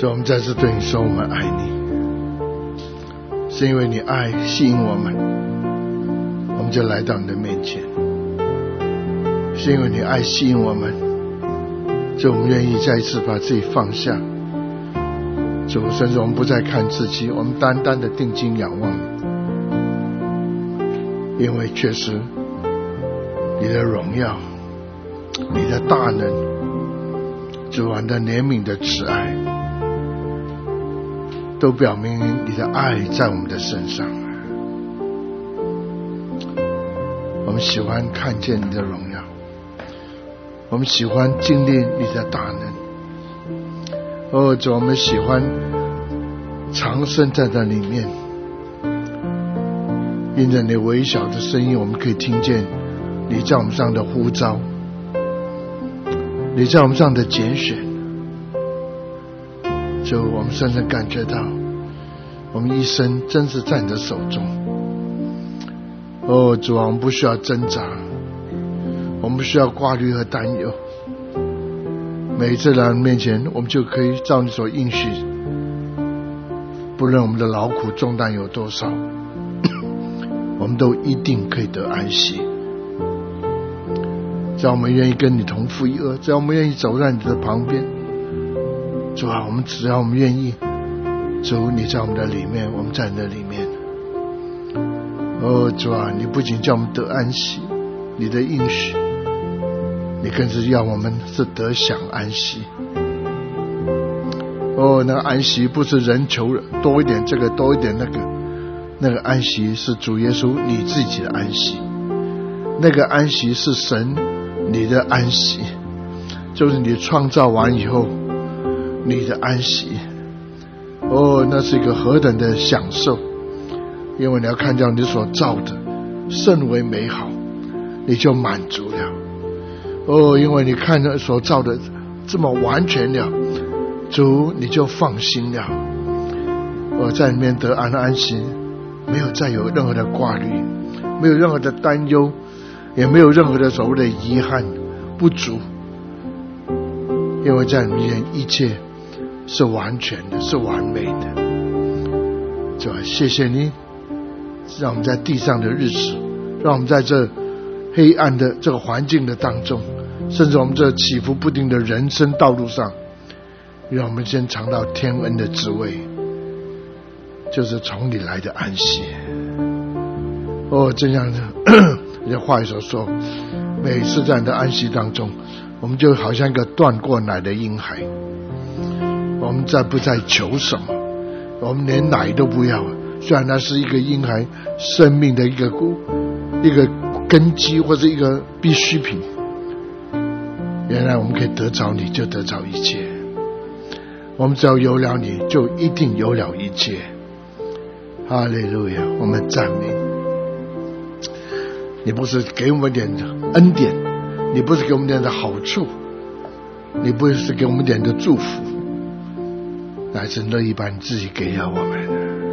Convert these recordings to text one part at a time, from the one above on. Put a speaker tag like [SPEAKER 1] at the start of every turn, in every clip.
[SPEAKER 1] 主，我们再次对你说，我们爱你，是因为你爱吸引我们，我们就来到你的面前；是因为你爱吸引我们，就我们愿意再一次把自己放下。主，甚至我们不再看自己，我们单单的定睛仰望你，因为确实你的荣耀，你的大能，主啊，你的怜悯的慈爱，都表明你的爱在我们的身上。我们喜欢看见你的荣耀，我们喜欢经历你的大能。主，我们喜欢藏身在那里面，因着你微小的声音，我们可以听见你在我们上的呼召，你在我们上的拣选。就我们深深感觉到我们一生真是在你的手中。主啊，我们不需要挣扎，我们不需要挂虑和担忧，每一次来到面前，我们就可以照你所应许，不论我们的劳苦重担有多少，我们都一定可以得安息。只要我们愿意跟你同负一軛，只要我们愿意走在你的旁边，主啊，只要我们愿意，主你在我们的里面，我们在你的里面。主啊，你不仅叫我们得安息，你的应许，你更是要我们是得享安息。那个安息不是人求多一点这个多一点那个，那个安息是主耶稣你自己的安息，那个安息是神你的安息，就是你创造完以后你的安息。那是一个何等的享受，因为你要看到你所造的甚为美好，你就满足了。因为你看到所造的这么完全了，主你就放心了。在里面得安息，没有再有任何的挂虑，没有任何的担忧，也没有任何的所谓的遗憾不足，因为在里面一切是完全的，是完美的。主啊，谢谢你让我们在地上的日子，让我们在这黑暗的这个环境的当中，甚至我们这起伏不定的人生道路上，让我们先尝到天恩的滋味，就是从你来的安息。这样的人家话语所说，每次在你的安息当中，我们就好像一个断过奶的婴孩，我们不再求什么，我们连奶都不要了。虽然那是一个婴孩生命的一个根基或者一个必需品，原来我们可以得着你就得着一切，我们只要有了你就一定有了一切。哈利路亚，我们赞美你。不是给我们点恩典，你不是给我们点的好处，你不是给我们点的祝福，乃是乐意把你自己给了我们。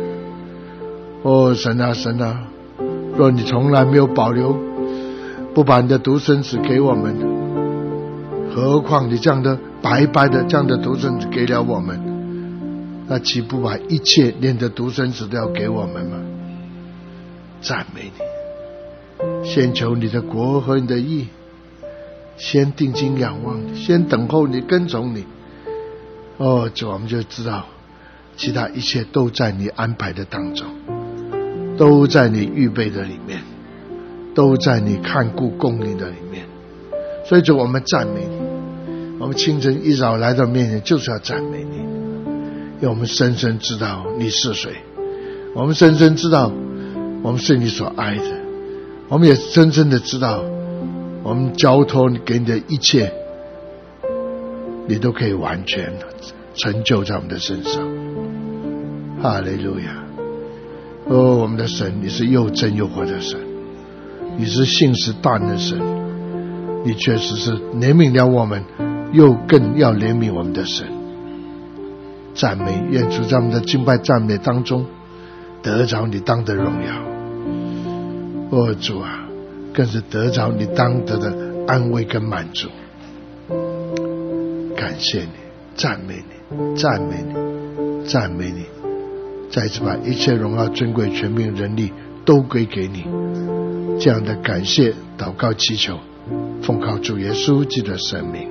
[SPEAKER 1] 神啊神啊，若你从来没有保留，不把你的独生子给我们，何况你这样的白白的这样的独生子给了我们，那岂不把一切连着独生子都要给我们吗？赞美你，先求你的国和你的义，先定睛仰望你，先等候你，跟从你。主，我们就知道其他一切都在你安排的当中，都在你预备的里面，都在你看顾供应的里面。所以主，我们赞美你，我们清晨一早来到面前就是要赞美你，因为我们深深知道你是谁，我们深深知道我们是你所爱的，我们也深深的知道我们交托你给你的一切，你都可以完全成就在我们的身上。哈利路亚。我们的神，你是又真又活的神，你是信实大能的神，你确实是怜悯了我们，又更要怜悯我们的神。赞美，愿主在我们的敬拜赞美当中得着你当得荣耀。主啊，更是得着你当得的安慰跟满足。感谢你， 赞美你，赞美你，赞美你，再一次把一切荣耀、尊贵、权柄、人力都归给你。这样的感谢、祷告、祈求，奉靠主耶稣基督的圣名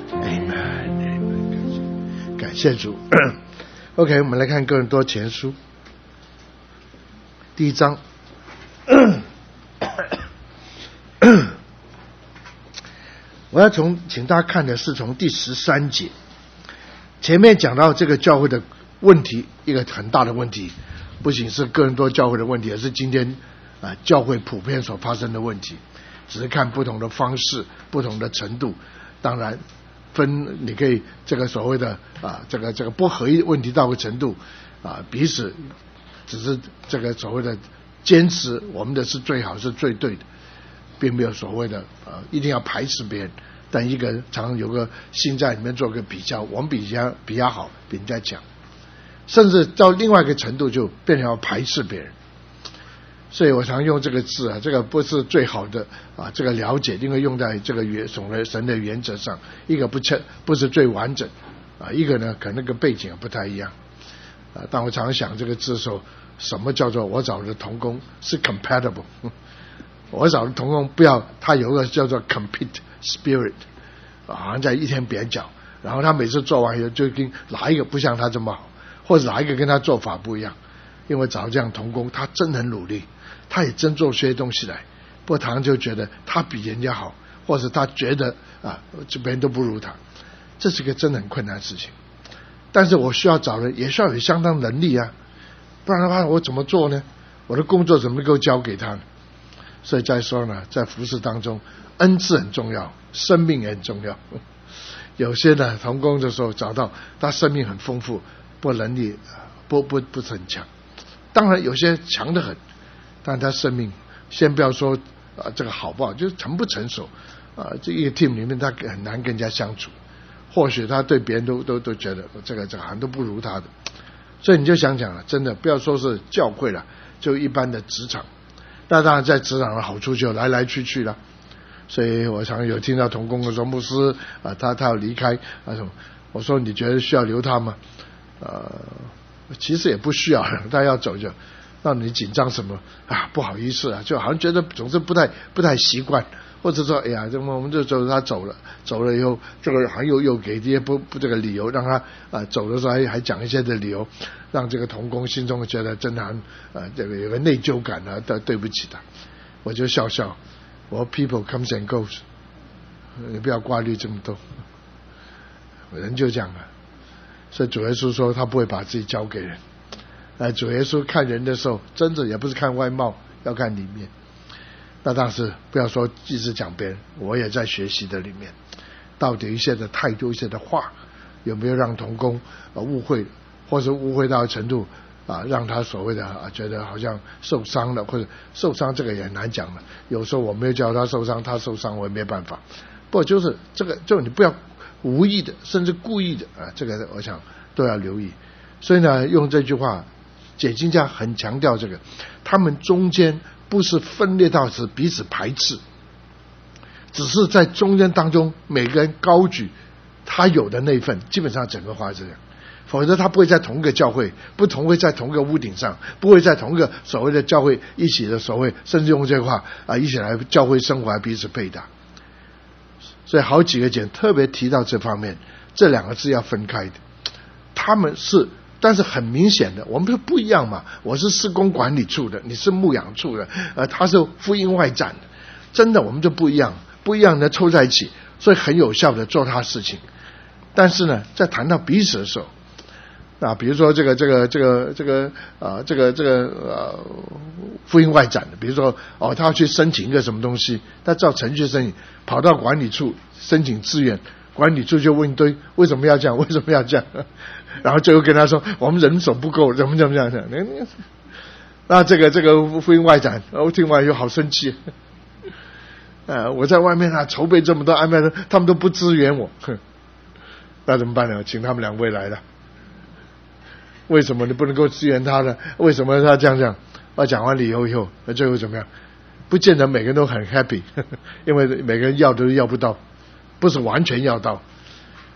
[SPEAKER 1] ，Amen。感谢主。OK， 我们来看哥林多前书第1章。我要请大家看的是从第13节，前面讲到这个教会的问题，一个很大的问题，不仅是哥林多教会的问题，也是今天教会普遍所发生的问题，只是看不同的方式、不同的程度。当然你可以这个所谓的这个不合一问题到个程度彼此只是这个所谓的坚持我们的是最好是最对的，并没有所谓的一定要排斥别人，但一个常常有个心在里面做个比较，我们比较好，比人家强，甚至到另外一个程度就变成要排斥别人。所以我常用这个字这个不是最好的这个了解，因为用在这个神的原则上，一个不是最完整一个呢可能那个背景不太一样但我常想这个字的时候，什么叫做我找的同工是 compatible， 我找的同工不要他有个叫做 compete spirit， 好像在一天踮脚，然后他每次做完以后就跟哪一个不像他这么好，或者哪一个跟他做法不一样。因为找这样同工，他真很努力，他也真做些东西来，不过常常就觉得他比人家好，或者他觉得别人都不如他，这是个真的很困难的事情。但是我需要找人，也需要有相当能力不然的话我怎么做呢？我的工作怎么能够交给他呢？所以再说呢，在服事当中，恩赐很重要，生命也很重要。有些呢同工的时候找到他生命很丰富，不能力不是很强。当然有些强得很，但他生命先不要说这个好不好，就是成不成熟这一个 team 里面他很难跟人家相处，或许他对别人都觉得这个好像都不如他的。所以你就想想真的不要说是教会了，就一般的职场，那当然在职场的好处就来来去去了。所以我常有听到同工说牧师他要离开我说你觉得需要留他吗？其实也不需要，他要走就让你紧张什么不好意思就好像觉得总是不太习惯，或者说哎呀我们就走，他走了以后这个好像又给这些不这个理由，让他走的时候还讲一些的理由，让这个同工心中觉得真的这个有个内疚感对不起他。我就笑笑，我说 people comes and goes， 你不要挂虑这么多，人就这样所以主耶稣说他不会把自己交给人主耶稣看人的时候真的也不是看外貌，要看里面。那当时不要说一直讲别人，我也在学习的里面，到底一些的态度一些的话有没有让同工误会，或者误会到程度让他所谓的觉得好像受伤了，或者受伤这个也很难讲了。有时候我没有叫他受伤，他受伤我也没办法。不过就是这个就你不要无意的甚至故意的这个我想都要留意。所以呢用这句话解经家很强调这个，他们中间不是分裂到是彼此排斥，只是在中间当中每个人高举他有的那份，基本上整个话是这样。否则他不会在同一个教会，不会在同一个屋顶上，不会在同一个所谓的教会一起的所谓，甚至用这句话一起来教会生活，还彼此配搭。所以好几个简特别提到这方面，这两个字要分开的。他们是但是很明显的我们是不一样嘛，我是事工管理处的，你是牧养处的他是福音外展的，真的我们就不一样的凑在一起，所以很有效的做他事情。但是呢在谈到彼此的时候比如说这个福音外展的，比如说他要去申请一个什么东西，他照程序申请，跑到管理处申请志愿，管理处就问一堆为什么要这样，为什么要这样，然后最后跟他说我们人手不够，怎么这样。那这个福音外展我听完以后好生气我在外面筹备这么多安排，他们都不支援我那怎么办呢？请他们两位来了。为什么你不能够支援他呢？为什么他这样讲完理由以后最后怎么样？不见得每个人都很 happy 因为每个人要都要不到，不是完全要到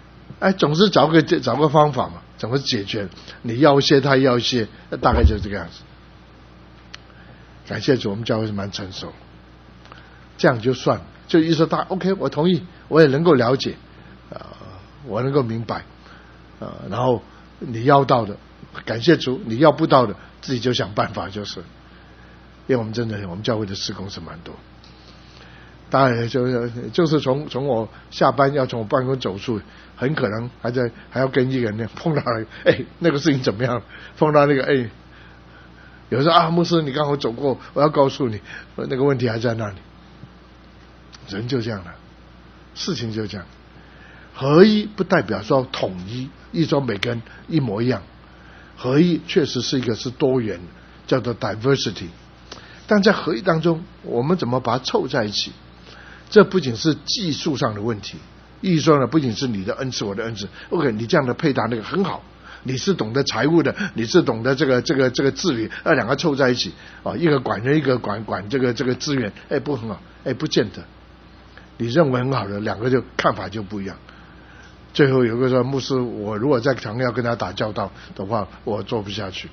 [SPEAKER 1] 总是找个方法嘛，怎么解决？你要一些，他要一些，大概就是这个样子。感谢主，我们教会是蛮成熟，这样就算了，就一说他 OK， 我同意，我也能够了解，我能够明白，然后你要到的，感谢主，你要不到的，自己就想办法就是。因为我们真的，我们教会的事工是蛮多。当然就是从我下班要从我办公走出，很可能还要跟一个人碰到了，那个事情怎么样？碰到那个有人说牧师你刚好走过，我要告诉你那个问题还在那里。人就这样了，事情就这样。合一不代表说统一，一说每个人一模一样。合一确实是一个是多元，叫做 diversity。但在合一当中，我们怎么把它凑在一起？这不仅是技术上的问题，意思说呢，不仅是你的恩赐，我的恩赐。OK， 你这样的配搭那个很好，你是懂得财务的，你是懂得这个治理，两个凑在一起一个管人，一个管这个资源，不很好，不见得。你认为很好的，两个就看法就不一样。最后有个说，牧师，我如果在堂要跟他打交道的话，我做不下去，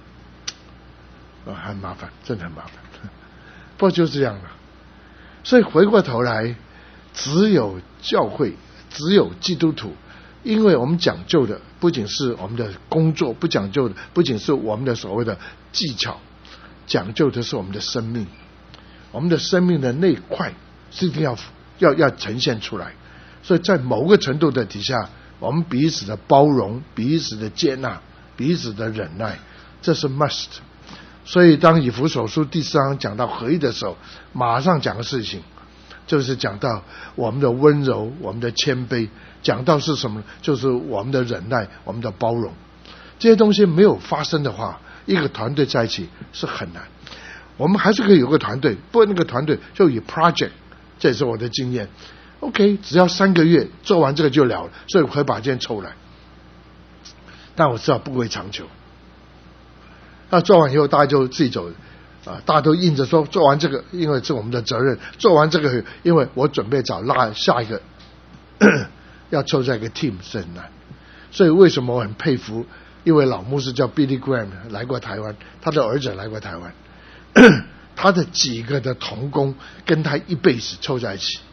[SPEAKER 1] 很麻烦，真的很麻烦。不过就是这样了。所以回过头来，只有教会，只有基督徒，因为我们讲究的不仅是我们的工作，不讲究的不仅是我们的所谓的技巧，讲究的是我们的生命。我们的生命的那块是一定要呈现出来。所以在某个程度的底下，我们彼此的包容，彼此的接纳，彼此的忍耐，这是 must。所以当以弗所书第4章讲到合一的时候，马上讲的事情就是讲到我们的温柔，我们的谦卑，讲到是什么？就是我们的忍耐，我们的包容。这些东西没有发生的话，一个团队在一起是很难。我们还是可以有个团队，不过那个团队就以 project， 这也是我的经验。OK， 只要3个月做完这个就了了，所以我可以把这件抽来。但我知道不会长久。那做完以后，大家就自己走，大家都硬着说做完这个，因为是我们的责任；做完这个，因为我准备找拉下一个，要凑在一个 team 是很难。所以为什么我很佩服一位老牧师叫 Billy Graham 来过台湾，他的儿子来过台湾，他的几个的同工跟他一辈子凑在一起，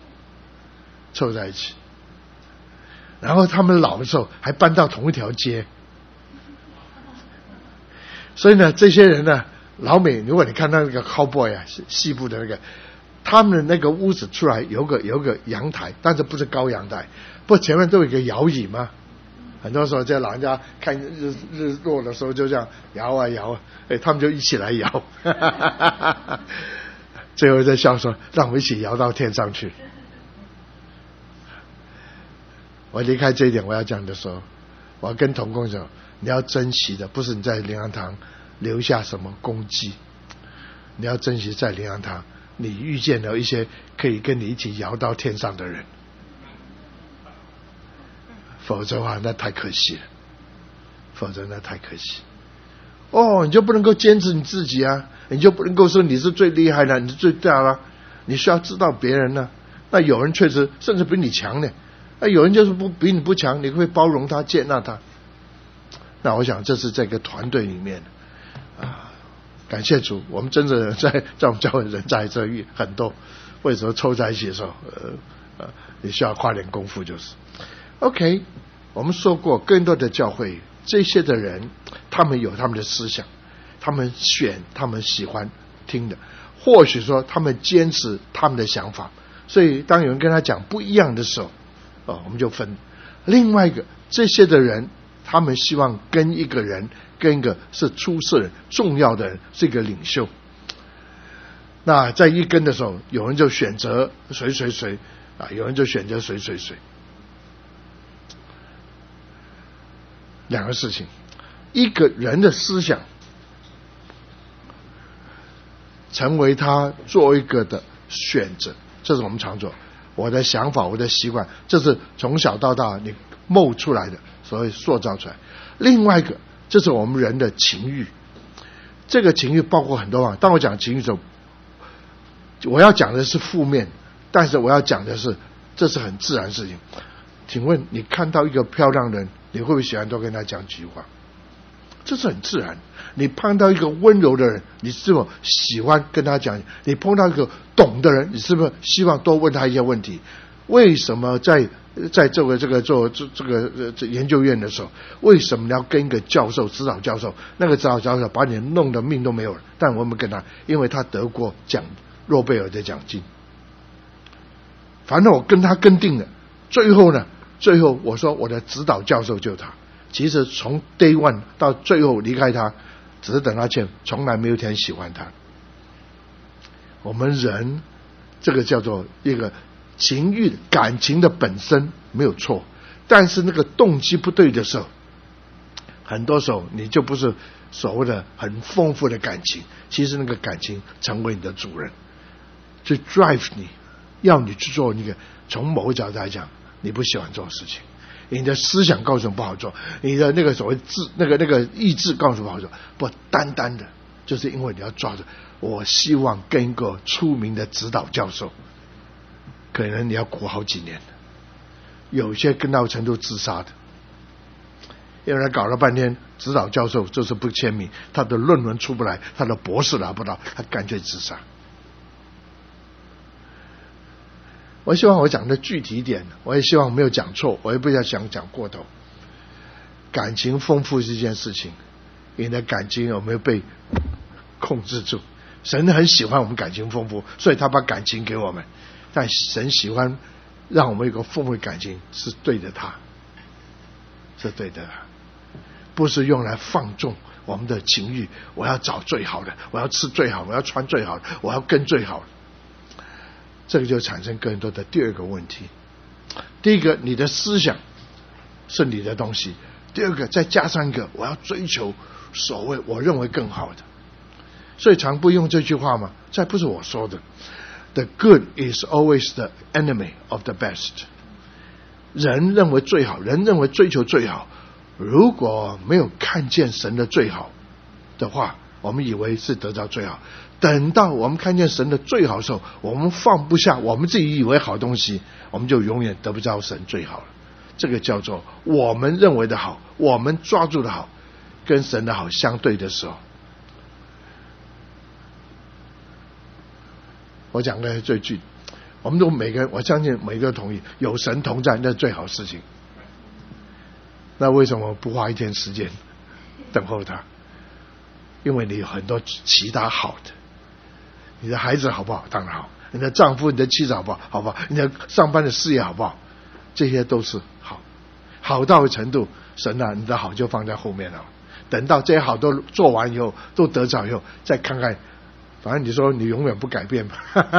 [SPEAKER 1] 然后他们老的时候还搬到同一条街。所以呢，这些人呢，老美，如果你看到那个 cowboy 西部的那个，他们的那个屋子出来有个阳台，但是不是高阳台，不前面都有一个摇椅吗？很多时候在老人家看日落的时候就这样摇啊摇啊，他们就一起来摇，最后在笑说，让我们一起摇到天上去。我离开这一点，我要讲的时候，我要跟同工讲，你要珍惜的不是你在灵粮堂留下什么功绩，你要珍惜在灵粮堂你遇见了一些可以跟你一起摇到天上的人，否则的话那太可惜了，你就不能够坚持你自己啊，你就不能够说你是最厉害的，你是最大了，你需要知道别人呢。那有人确实甚至比你强呢，有人就是比你不强，你会包容他，接纳他。那我想这是这个团队里面感谢主，我们真的在我们教会人在这很多，为什么凑在一起的时候你需要花点功夫就是 OK。 我们说过更多的教会，这些的人他们有他们的思想，他们选他们喜欢听的，或许说他们坚持他们的想法，所以当有人跟他讲不一样的时候我们就分。另外一个，这些的人他们希望跟一个人，跟一个是出色人，重要的人，是一个领袖。那在一跟的时候，有人就选择谁有人就选择谁。两个事情，一个人的思想成为他做一个的选择，这是我们常做。我的想法，我的习惯，这是从小到大你冒出来的，所以塑造出来。另外一个，这是我们人的情欲，这个情欲包括很多方面。当我讲情欲的时候，我要讲的是负面，但是我要讲的是这是很自然的事情。 请问你看到一个漂亮人，你会不会喜欢多跟他讲几句话？这是很自然。你碰到一个温柔的人，你是否喜欢跟他讲？你碰到一个懂的人，你是不是希望多问他一些问题？为什么在做研究院的时候，为什么你要跟一个教授、指导教授？那个指导教授把你弄得命都没有了，但我们跟他，因为他得过诺贝尔的奖金。反正我跟他跟定了，最后我说我的指导教授就是他。其实从 day one 到最后离开他，只是等他见，从来没有一天喜欢他。我们人这个叫做一个情欲感情的本身没有错，但是那个动机不对的时候，很多时候你就不是所谓的很丰富的感情，其实那个感情成为你的主人，就 drive 你，要你去做那个，从某个角度来讲你不喜欢做的事情，你的思想告诉你不好做，你的那个所谓那个意志告诉你不好做，不单单的就是因为你要抓着我希望跟一个出名的指导教授，可能你要苦好几年，有些跟到程度自杀的，因为他搞了半天指导教授就是不签名，他的论文出不来，他的博士拿不到，他干脆自杀。我希望我讲的具体一点，我也希望没有讲错，我也不要想讲过头。感情丰富是一件事情，你的感情有没有被控制住？神很喜欢我们感情丰富，所以他把感情给我们，但神喜欢让我们有个丰富的感情，是对的他，是对的，不是用来放纵我们的情欲。我要找最好的，我要吃最好的，我要穿最好的，我要跟最好的。这个就产生更多的第二个问题。第一个，你的思想是你的东西；第二个，再加上一个，我要追求所谓我认为更好的。所以常不用这句话嘛，这不是我说的。The good is always the enemy of the best。人认为最好，人认为追求最好，如果没有看见神的最好的话，我们以为是得到最好。等到我们看见神的最好的时候，我们放不下我们自己以为好东西，我们就永远得不到神最好了。这个叫做我们认为的好，我们抓住的好，跟神的好相对的时候。我讲的最具，我们都每个人，我相信每个人同意，有神同在，那是最好的事情。那为什么不花一天时间等候他？因为你有很多其他好的，你的孩子好不好？当然好。你的丈夫、你的妻子好不好？好不好？你的上班的事业好不好？这些都是好，好到程度，神啊，你的好就放在后面了。等到这些好都做完以后，都得着以后，再看看。反正你说你永远不改变嘛，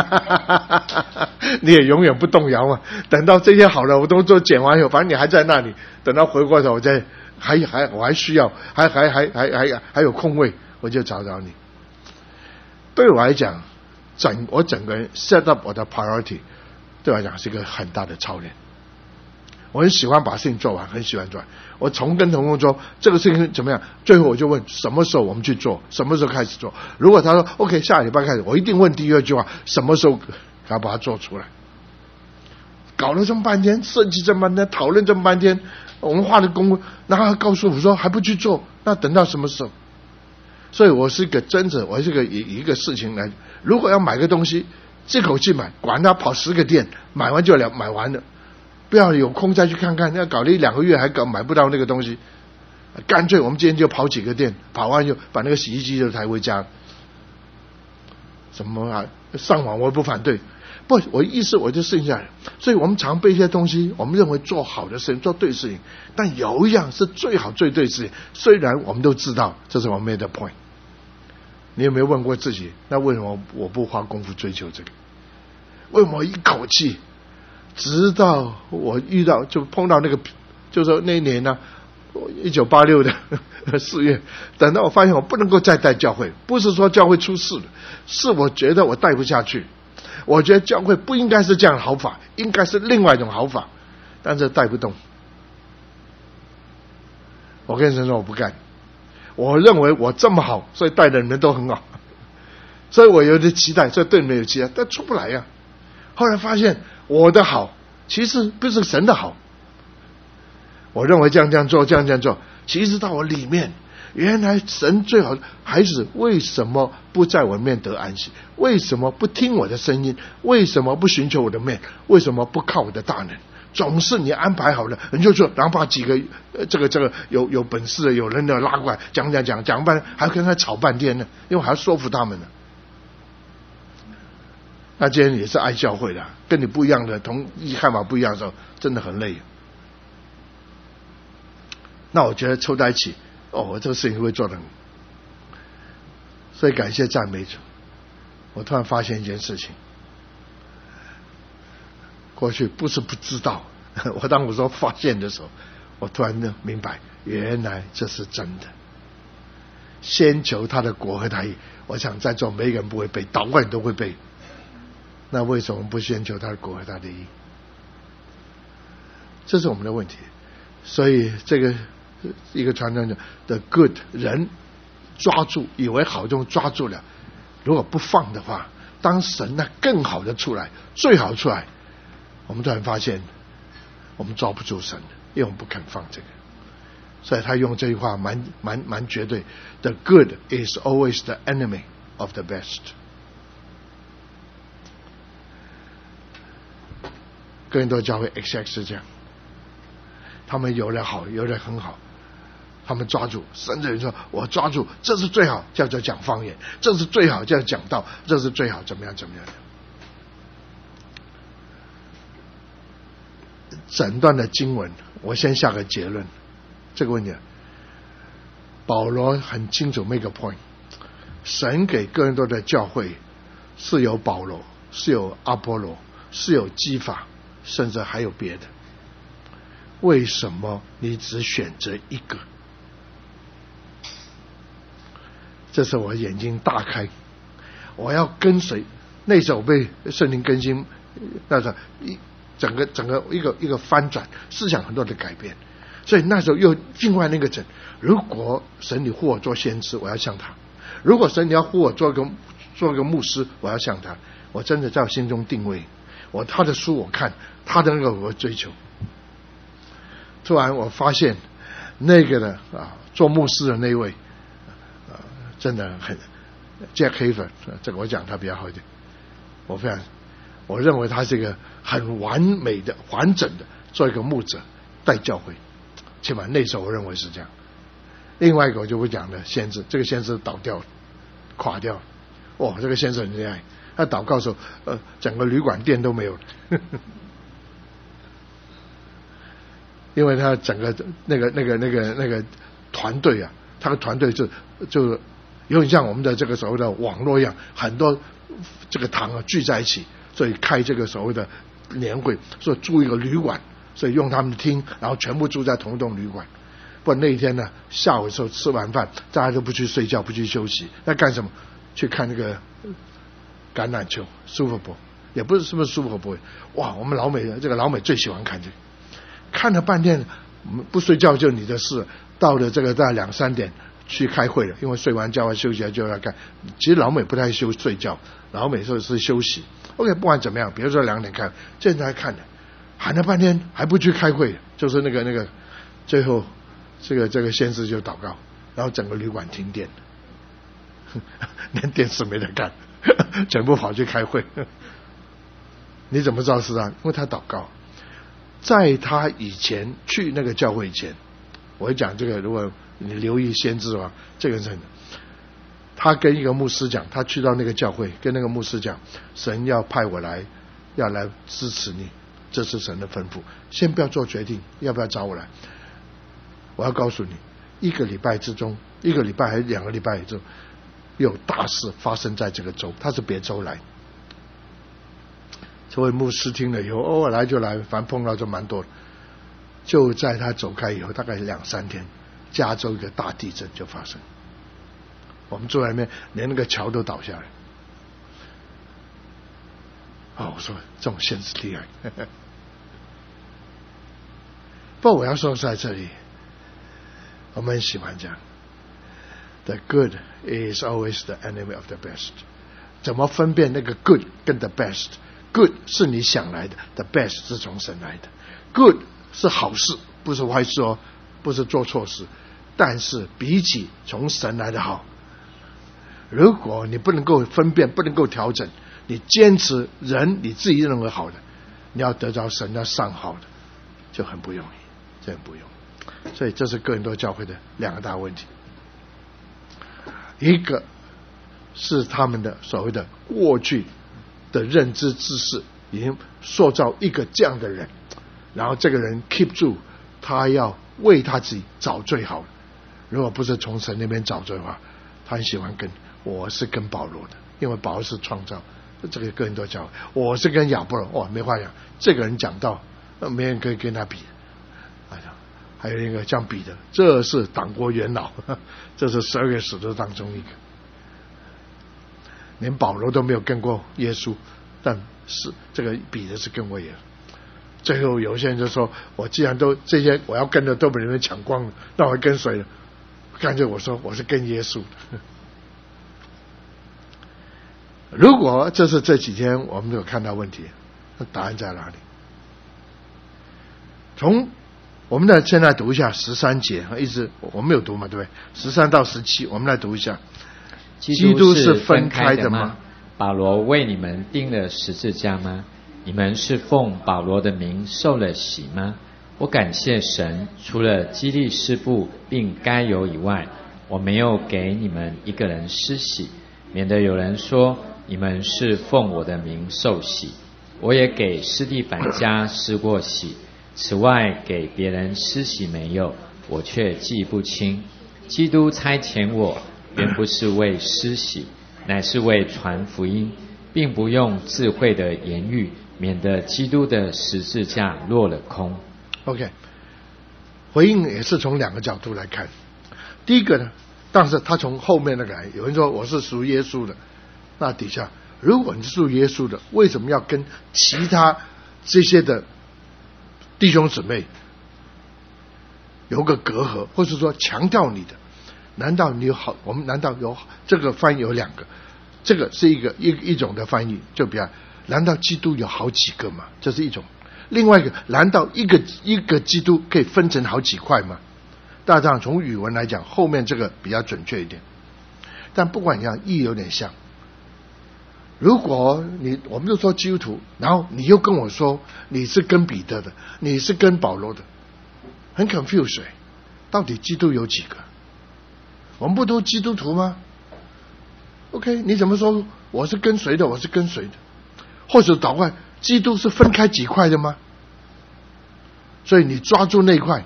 [SPEAKER 1] 你也永远不动摇嘛。等到这些好的我都做剪完以后，反正你还在那里，等到回过头我再我还需要还有空位，我就找找你。对我来讲，我整个人 set up 我的 priority， 对我来讲是一个很大的操练。我很喜欢把事情做完，很喜欢做完。我从跟同工说这个事情怎么样，最后我就问什么时候我们去做，什么时候开始做。如果他说 OK 下礼拜开始，我一定问第二句话，什么时候他把它做出来。搞了这么半天，设计这么半天，讨论这么半天，我们花的功夫，然后他告诉我说还不去做，那等到什么时候？所以我是一个真的，我是以一个事情来，如果要买个东西，这口气买，管他跑10个店，买完就了，买完了。不要有空再去看看，要搞了1-2个月还买不到那个东西，干脆我们今天就跑几个店，跑完就把那个洗衣机就抬回家。什么啊？上网我也不反对，不，我意思我就剩下来。所以我们常被一些东西，我们认为做好的事情，做对事情，但有一样是最好最对的事情，虽然我们都知道这是我们 made a point。你有没有问过自己，那为什么我不花功夫追求这个？为什么一口气？直到我就碰到那个，就是说那一年呢，1986的4月，等到我发现我不能够再带教会，不是说教会出事了，是我觉得我带不下去。我觉得教会不应该是这样的好法，应该是另外一种好法，但是带不动。我跟神说我不干，我认为我这么好，所以带的你们都很好，所以我有点期待，所以对你们有期待，但出不来呀。后来发现我的好其实不是神的好， 我认为这样做，其实到我里面，原来神最好的孩子为什么不在我面得安息？为什么不听我的声音？为什么不寻求我的面？为什么不靠我的大能？总是你安排好了，你就说，然后把几个这个有本事的有人的拉过来讲半天，还跟他吵半天呢，因为还要说服他们呢。那今天也是爱教会的，跟你不一样的同意看法不一样的时候，真的很累。那我觉得凑在一起，我这个事情会做得很。所以感谢赞美主。我突然发现一件事情，过去不是不知道，当我说发现的时候，我突然就明白，原来这是真的。先求他的国和他义，我想在座每一个人不会背，祷告你都会背。那为什么不先求他的国和他的义？这是我们的问题。所以这个一个传统的 good 人抓住，以为好就抓住了，如果不放的话，当神那更好的出来，最好出来，我们突然发现我们抓不住神，因为我们不肯放这个。所以他用这句话蛮绝对。The good is always the enemy of the best。哥林多教会 XX 是这样，他们有的好，有的很好，他们抓住，甚至于说我抓住，这是最好，叫做讲方言，这是最好，叫讲道，这是最好，怎么样的。整段的经文，我先下个结论，这个问题，保罗很清楚 make a point， 神给哥林多的教会是有保罗，是有阿波罗，是有基法，甚至还有别的。为什么你只选择一个？这是我眼睛大开，我要跟随。那时候被圣灵更新，那时候整个一个翻转，思想很多的改变。所以那时候又另外那个整，如果神你呼我做先知，我要像他；如果神你要呼我做个牧师，我要像他。我真的在我心中定位，他的书我看，他的那个我追求。突然我发现那个的做牧师的那位真的很 Jack Hayford， 这个我讲他比较好一点。我认为他是一个很完美的完整的做一个牧者带教会，起码那时候我认为是这样。另外一个我就不讲了，先知，这个先知倒掉了，垮掉了。这个先知很厉害，他祷告的时候整个旅馆店都没有了因为他整个那个团队啊，他的团队就有点像我们的这个所谓的网络一样，很多这个堂聚在一起，所以开这个所谓的年会，所以租一个旅馆，所以用他们的厅，然后全部住在同一栋旅馆。不然那一天呢，下午的时候吃完饭，大家都不去睡觉，不去休息，那干什么？去看那个橄榄球 Super Bowl， 也不是是不是 Super Bowl， 哇，我们老美最喜欢看这个，看了半天，不睡觉就你的事。到了这个大概2-3点去开会了，因为睡完觉啊休息啊就要看。其实老美不太睡觉，老美说是休息。OK， 不管怎么样，比如说2点看，现在看了，喊了半天还不去开会，就是那个，最后这个先知就祷告，然后整个旅馆停电，连电视没得看，全部跑去开会。你怎么知道是他？因为他祷告。在他以前去那个教会以前，我会讲这个，如果你留意先知的话，这个人他跟一个牧师讲，他去到那个教会跟那个牧师讲，神要派我来，要来支持你，这是神的吩咐，先不要做决定要不要找我来，我要告诉你，1个礼拜之中，1个礼拜还是2个礼拜之中，有大事发生在这个州，他是别州来。这位牧师听了以后，偶尔来就来，反正碰到就蛮多的。就在他走开以后，大概2-3天，加州一个大地震就发生。我们坐在那边，连那个桥都倒下来。我说这种先知厉害。不过我要说在这里，我们很喜欢这样。The good is always the enemy of the best。怎么分辨那个 good 跟 the best？Good 是你想来的 ，The best 是从神来的。Good 是好事不是坏事哦，不是做错事，但是比起从神来的好，如果你不能够分辨，不能够调整，你坚持人你自己认为好的，你要得着神的上好的，就很不容易，这很不容易。所以这是哥林多教会的两个大问题，一个是他们的所谓的过去的认知知识已经塑造一个这样的人，然后这个人 keep 住，他要为他自己找最好的，如果不是从神那边找最好，他很喜欢我是跟保罗的，因为保罗是创造这个哥林多教会，我是跟亚波罗，没话讲，这个人讲道没人可以跟他比。还有一个像彼得，这是党国元老，这是12个使徒当中一个，连保罗都没有跟过耶稣，但是这个彼得是跟过耶稣。最后有些人就说，我既然都这些我要跟的都被你们抢光了，那我跟谁了？干脆我说我是跟耶稣的。如果这是这几天我们有看到问题，那答案在哪里？从我们现在读一下13节，一直我们有读嘛，对不对？13到17，我们来读一下。
[SPEAKER 2] 基督是分开的吗？保罗为你们钉了十字架吗？你们是奉保罗的名受了洗吗？我感谢神，除了基利士布并该犹以外，我没有给你们一个人施洗，免得有人说你们是奉我的名受洗。我也给司提反家施过洗，此外给别人施洗没有，我却记不清。基督差遣我，原不是为施洗，乃是为传福音，并不用智慧的言语，免得基督的十字架落了空。
[SPEAKER 1] OK， 回应也是从两个角度来看。第一个呢，但是他从后面那个来，有人说我是属耶稣的，那底下如果你是属耶稣的，为什么要跟其他这些的弟兄姊妹有个隔阂，或是说强调你的？难道你有好？我们难道有这个翻译有两个？这个是一种的翻译，就比较，难道基督有好几个吗？这是一种。另外一个，难道一个基督可以分成好几块吗？大致上从语文来讲，后面这个比较准确一点。但不管怎样，意有点像。如果我们就说基督徒，然后你又跟我说你是跟彼得的，你是跟保罗的，很 confuse。到底基督有几个？我们不都基督徒吗 ？OK， 你怎么说我是跟谁的？我是跟谁的？或者倒过来，基督是分开几块的吗？所以你抓住那一块，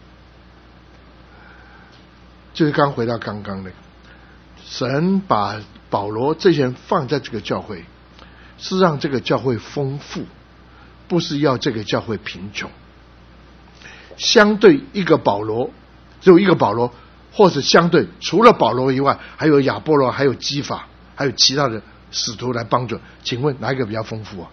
[SPEAKER 1] 就是刚回到刚刚那个，神把保罗这些人放在这个教会，是让这个教会丰富，不是要这个教会贫穷。相对一个保罗，只有一个保罗，或者相对除了保罗以外，还有亚波罗，还有基法，还有其他的使徒来帮助，请问哪一个比较丰富啊？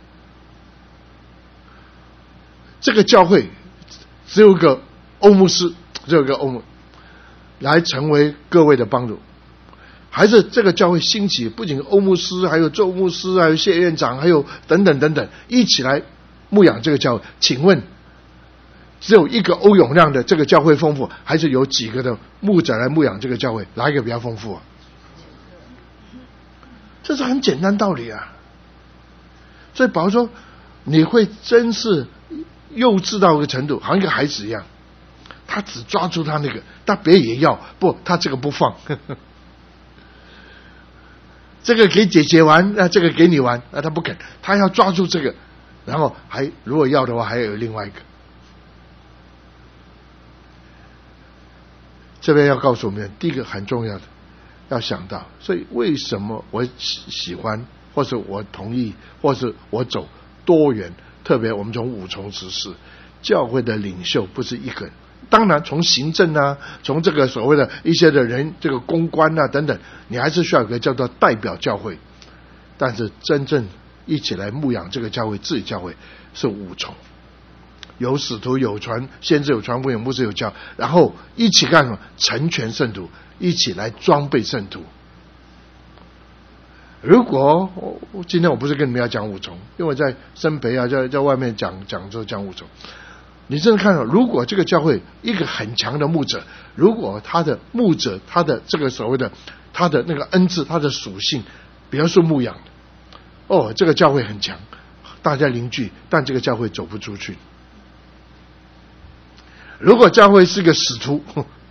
[SPEAKER 1] 这个教会只有个欧姆斯，只有个欧姆来成为各位的帮助，还是这个教会兴起，不仅欧姆斯，还有周牧师，还有谢院长，还有等等等等，一起来牧养这个教会？请问只有一个欧永亮的这个教会丰富，还是有几个的牧者来牧养这个教会？哪一个比较丰富啊？这是很简单道理啊。所以保罗说，你会真是幼稚到一个程度，好像一个孩子一样，他只抓住他那个，但别人也要，不，他这个不放，这个给姐姐玩，那这个给你玩，他不肯，他要抓住这个，然后还如果要的话，还有另外一个。这边要告诉我们，第一个很重要的，要想到，所以为什么我喜欢，或是我同意，或是我走多元，特别我们从五重执事，教会的领袖不是一个人，当然从行政啊，从这个所谓的一些的人，这个公关啊等等，你还是需要有个叫做代表教会，但是真正一起来牧养这个教会，自己教会是五重。有使徒，有传先知，有传福音，有牧师，有教，然后一起干什么？成全圣徒，一起来装备圣徒。如果今天我不是跟你们要讲五重，因为在生培啊，在外面讲五重， 你真的看到，如果这个教会一个很强的牧者，如果他的牧者他的这个所谓的他的那个恩赐他的属性，比方说牧养的，这个教会很强，大家凝聚，但这个教会走不出去。如果教会是个使徒，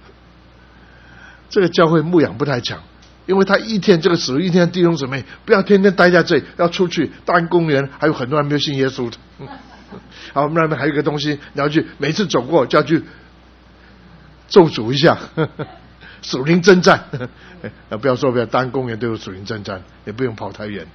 [SPEAKER 1] 这个教会牧养不太强，因为他一天这个使徒一天弟兄姊妹不要天天待在这里，要出去大安公园还有很多人没有信耶稣的。好，我们那边还有一个东西，你要去每次走过就要去咒诅一下，属灵征战。不要说大安公园都有属灵征战，也不用跑太远。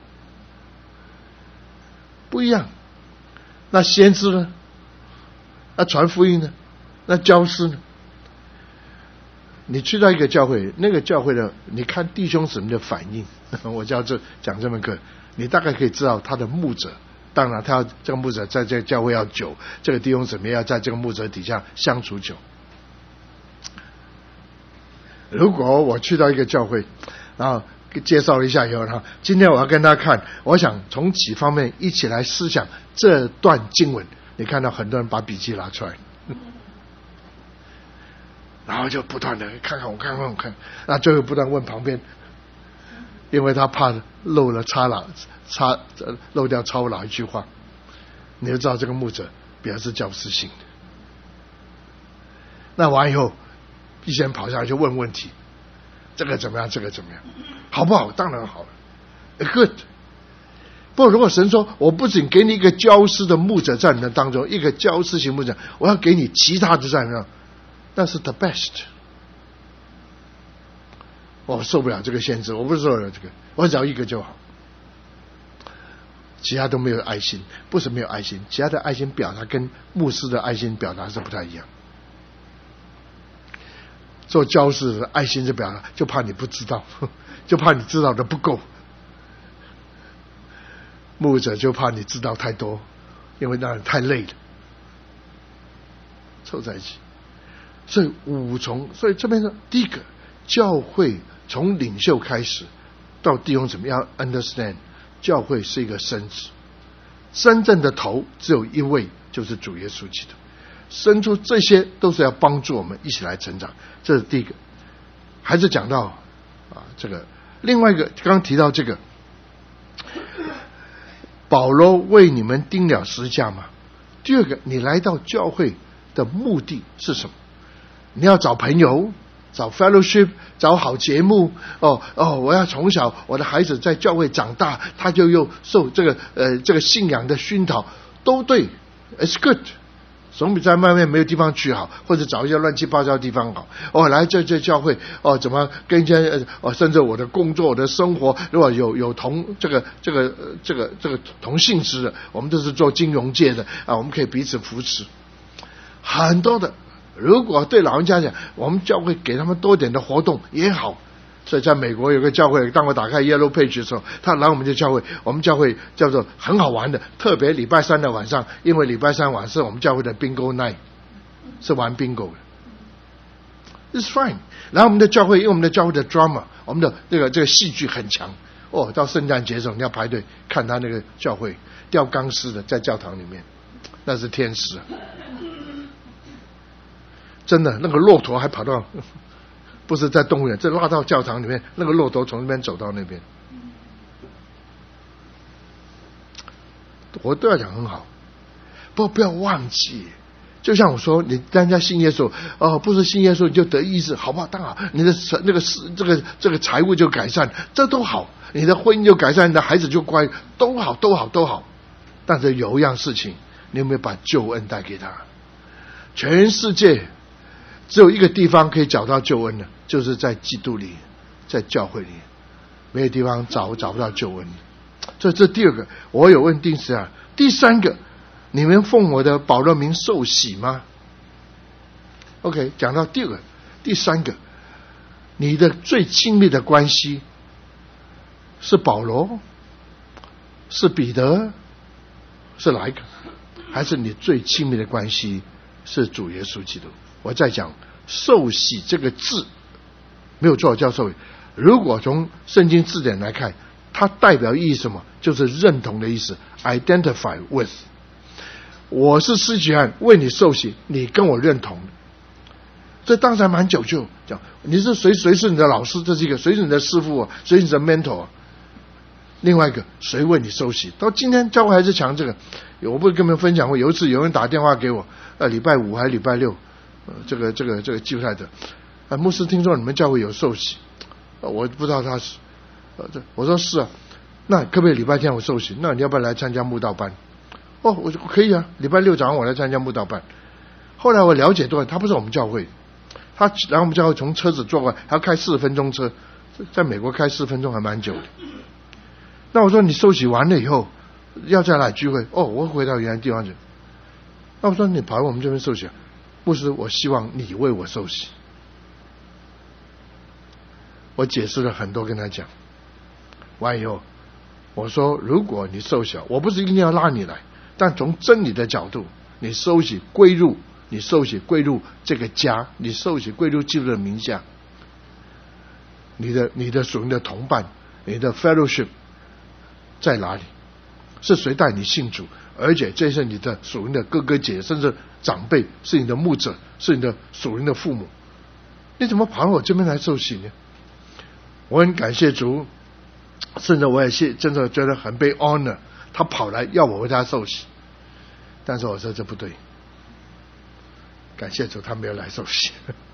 [SPEAKER 1] 不一样。那先知呢？那传福音呢？那教师呢？你去到一个教会，那个教会的，你看弟兄姊妹的反应，我讲这门课，你大概可以知道他的牧者。当然，他要这个牧者在这个教会要久，这个弟兄姊妹要在这个牧者底下相处久。如果我去到一个教会，然后介绍了一下以后，今天我要跟大家看，我想从几方面一起来思想这段经文。你看到很多人把笔记拿出来，然后就不断的看，那最后不断问旁边，因为他怕漏掉抄哪一句话，你就知道这个牧者比较是教师性的。那完以后，一些人跑下来就问问题，这个怎么样，这个怎么样，好不好？当然好了 ，good。不，如果神说我不仅给你一个教师的牧者在你的当中，一个教师型牧者，我要给你其他的在那，那是 the best。我受不了这个限制，我不是受不了这个，我只要一个就好。其他都没有爱心，不是没有爱心，其他的爱心表达跟牧师的爱心表达是不太一样。做教师的爱心的表达，就怕你不知道，就怕你知道的不够。牧者就怕你知道太多，因为那样太累了，凑在一起。所以所以这边说，第一个，教会从领袖开始到弟兄怎么样 understand。教会是一个身子，真正的头只有一位，就是主耶稣基督。生出这些都是要帮助我们一起来成长，这是第一个。还是讲到这个另外一个，刚刚提到这个保罗为你们钉了十字架嘛。第二个，你来到教会的目的是什么？你要找朋友，找 fellowship， 找好节目。我要从小我的孩子在教会长大，他就又受这个信仰的熏陶，都对 ，it's good。总比在外面没有地方去好，或者找一些乱七八糟的地方好。来这教会怎么跟一些甚至我的工作、我的生活，如果有同这个同性质的，我们都是做金融界的我们可以彼此扶持。很多的，如果对老人家讲，我们教会给他们多点的活动也好。所以在美国有个教会，当我打开 Yellow Page 的时候，他来我们的教会，我们教会叫做很好玩的，特别礼拜三的晚上，因为礼拜三晚是我们教会的 Bingo Night， 是玩 Bingo 的 ，It's fine。然后我们的教会，因为我们的教会的 drama， 我们的这个戏剧很强到圣诞节的时候你要排队看他那个教会吊钢丝的在教堂里面，那是天使真的，那个骆驼还跑到。不是在动物园，这拉到教堂里面，那个骆驼从那边走到那边，我都要讲很好。不要忘记，就像我说，你人家信耶稣不是信耶稣你就得医治，好不好？当然好，你的那个这个财务就改善，这都好，你的婚姻就改善，你的孩子就乖，都好。但是有一样事情，你有没有把救恩带给他？全世界只有一个地方可以找到救恩的，就是在基督里，在教会里，没有地方找不到救恩。所以这第二个，我有问定时第三个，你们奉我的保罗名受洗吗 ？OK， 讲到第二个，第三个，你的最亲密的关系是保罗，是彼得，是哪一个？还是你最亲密的关系是主耶稣基督？我在讲受洗这个字没有错，叫受洗。如果从圣经字典来看，它代表意义什么？就是认同的意思 ，identify with。 我是施洗约翰，为你受洗，你跟我认同。这当然蛮讲究，讲你是谁是你的老师，这是一个；谁是你的师傅，谁是你的 mentor。另外一个，谁为你受洗？到今天教会还是强这个。我不是跟你们分享过，有一次有人打电话给我，礼拜五还是礼拜六，这个记不太得。牧师，听说你们教会有受洗，我不知道他是，我说是啊，那可不可以礼拜天我受洗？那你要不要来参加慕道班？我说可以啊，礼拜六早上我来参加慕道班。后来我了解多了，他不是我们教会，他然后我们教会从车子坐过来，还要开40分钟车，在美国开4分钟还蛮久的。那我说你受洗完了以后要在哪里聚会？我回到原来地方去。那我说你跑来我们这边受洗，牧师，我希望你为我受洗。我解释了很多跟他讲，完以后我说如果你受洗，我不是一定要拉你来，但从真理的角度，你受洗归入这个家，你受洗归入基督的名下，你的属灵的同伴，你的 fellowship 在哪里？是谁带你信主？而且这是你的属灵的哥哥姐姐，甚至长辈，是你的牧者，是你的属灵的父母，你怎么跑到我这边来受洗呢？我很感谢主，甚至我也真的觉得很被 honor， 他跑来要我为他受洗，但是我说这不对，感谢主他没有来受洗。